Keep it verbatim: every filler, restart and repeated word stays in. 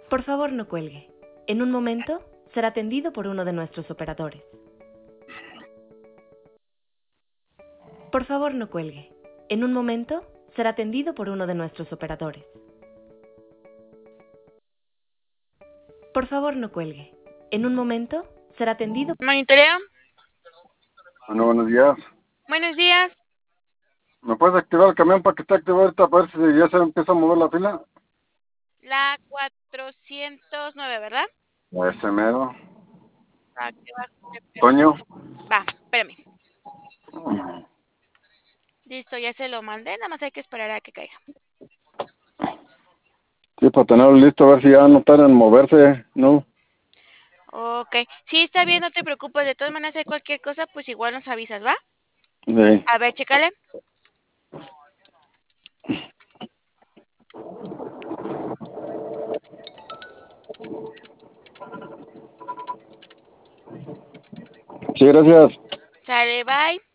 Por favor, no cuelgue. En un momento será atendido por uno de nuestros operadores. Por favor, no cuelgue. En un momento será atendido por uno de nuestros operadores. Por favor, no cuelgue. En un momento será atendido. Monitoreo. Bueno, buenos días. Buenos días. ¿Me puedes activar el camión para que esté activado ahorita para ver si ya se empieza a mover la fila? La cuatrocientos nueve, ¿verdad? Ese mero. Ah, qué bajo, qué pedo. Toño. Va, espérame. Listo, ya se lo mandé, nada más hay que esperar a que caiga. Sí, para tenerlo listo, a ver si ya no tardan en moverse, ¿no? Ok, sí, está bien, no te preocupes. De todas maneras, hay cualquier cosa, pues igual nos avisas, ¿va? Sí. A ver, chécale. Sí, gracias. Sale, bye.